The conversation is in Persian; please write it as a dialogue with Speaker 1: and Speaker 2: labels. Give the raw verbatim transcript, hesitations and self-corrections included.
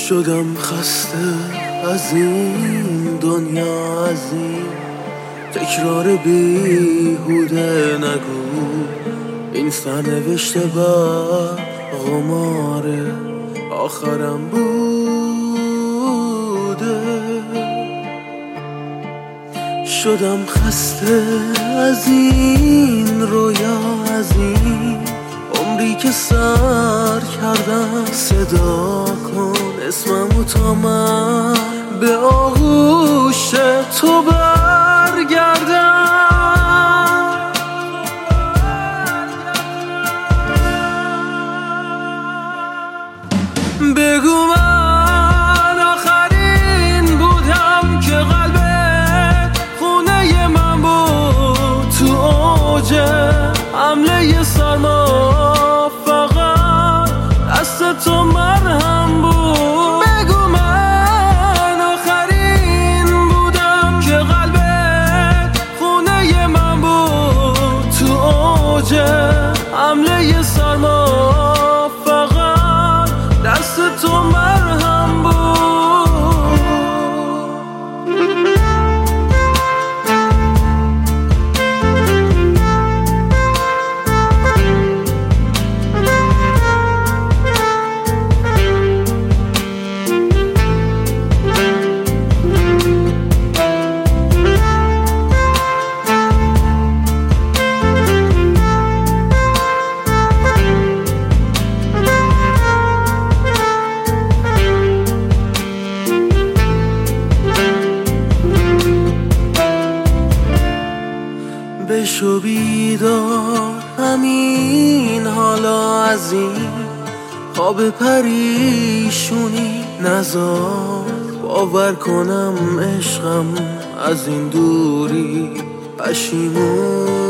Speaker 1: شدم خسته از این دنیا، از این تکرار بیهوده. نگو این سرنوشته بر قماره آخرم بوده. شدم خسته از این رویا، از این عمری که سر کردم. صدا کن اسممو تا من به آغوش تو برگردم. بگو من آخرین بودم که قلبت خونه من بود تو اوج حمله سرما، فقط دست تو مرهم بود. بگو من آخرین بودم که قلبت خونه من بود تو اوج حمله سرما، فقط دست تو مرهم بود. بشو بیدار همین حالا، از این خواب پریشونی نزار. باور کنم عشقم از این دوری پشیمون